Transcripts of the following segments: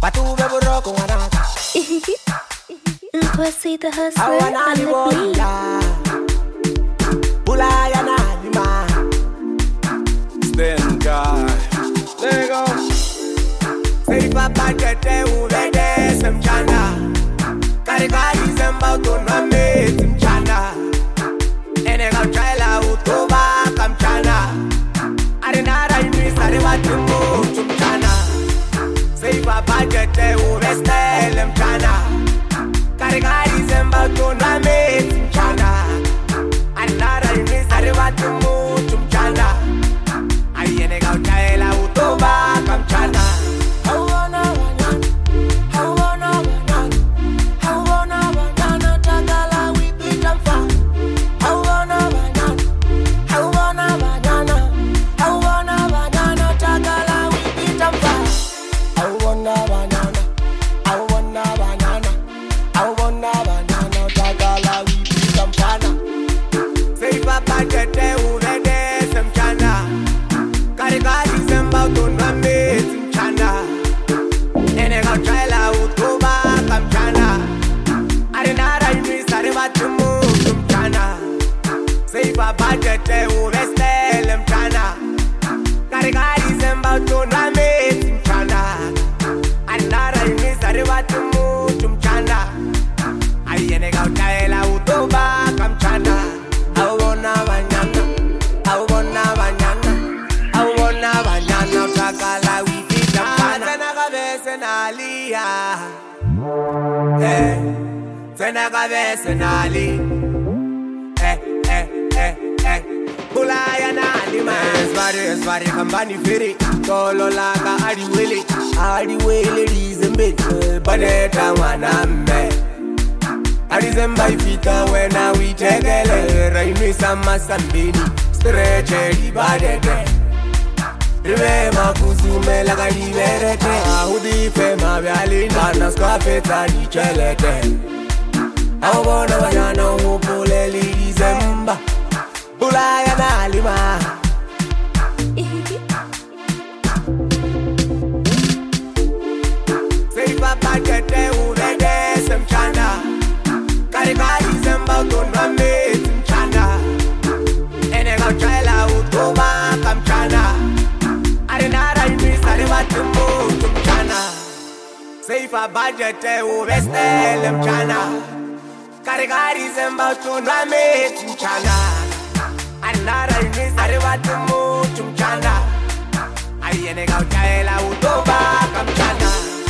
Patuve burroko wanaka. Kwasi the hustler on the beat. Bulaya na lima. Stand guy. There you go. Say papa kete uvede semchana. Karikari zemba utoname semchana. Ene kamchala utoba kamchana. Arenara inisare watimu chumchana. Say papa kete uveste lemchana. Karikari zemba utoname semchana. Arenara inisare watimu chumchana. Ayene kamchala utoba kamchana. Esvari kambani firi tolo laka adi wele dizembe badeta wanambe adi zemba ifika wena witegele raimi sama sambini stretche di badete rive makuzume laka liberete ahudi fe mabialina naskafeta di chelete awona wanyana upule dizemba bulaya na lima. Papa kete uvede semchana. Karikari zemba utoname semchana. Ene kamchala utoba kamchana. Arenara inisare watimu chumchana. Seifa budget uveste lemchana. Karikari zemba utoname semchana. Arenara inisare watimu chumchana. Ayene kamchala utoba kamchana.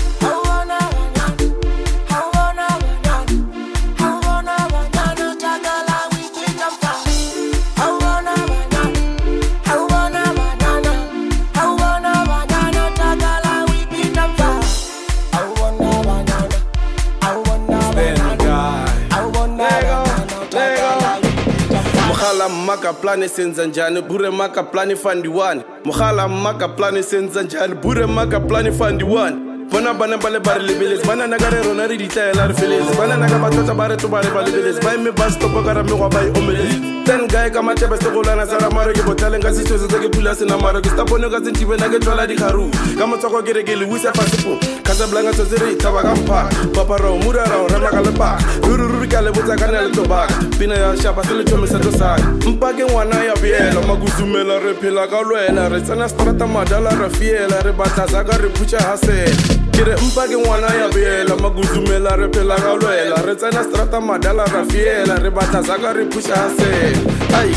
Maka plani senzanjani bure maka plani fandi one mukhala maka plani senzanjani bure maka plani fandi one bona bana bale bare lebeles bana nagare rona ri ditela re feles bana naga batata bare to bare bale lebeles bay me bas to bagara me go bay omeles ten guy kama tebe se golana sara maro ke botale nga sisto se ke pula se na maro ke stapone ka sentibe na ke twala di kharu kama tsoko ke regele wisa fasipo Casablanca tsere tabaga mpa papa ro murara rana ka lepa ruru ka le botsa kana le tobaga pina ya shapa se le thomisa to sa mpa ke ngwana ya biela maguzumela re phela ka lwela re tsana strata madala re fiela re batlaza ka re pucha hase kire mpa ke ngwana ya biela maguzumela re phela ka lwela re tsana strata madala re fiela re batlaza ka re pucha hase ai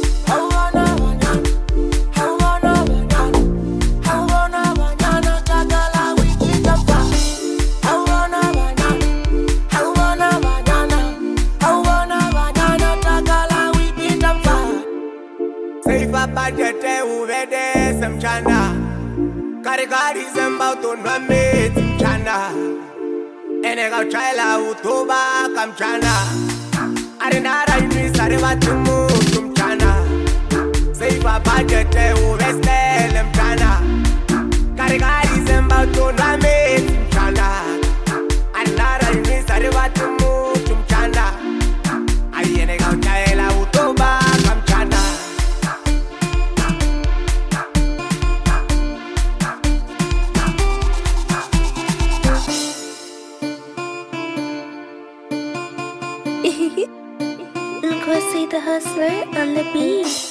Papa jete uvede semchana. Karikari zemba utoname semchana. Ene kamchala utoba kamchana. Arenara inisare watimu chumchana. Say papa jete uveste lemchana. Karikari zemba utoname semchana. Arenara inisare watimu chumchana. Ayene kamchala utoba kamchana. Uncle C the Hustler on the beat.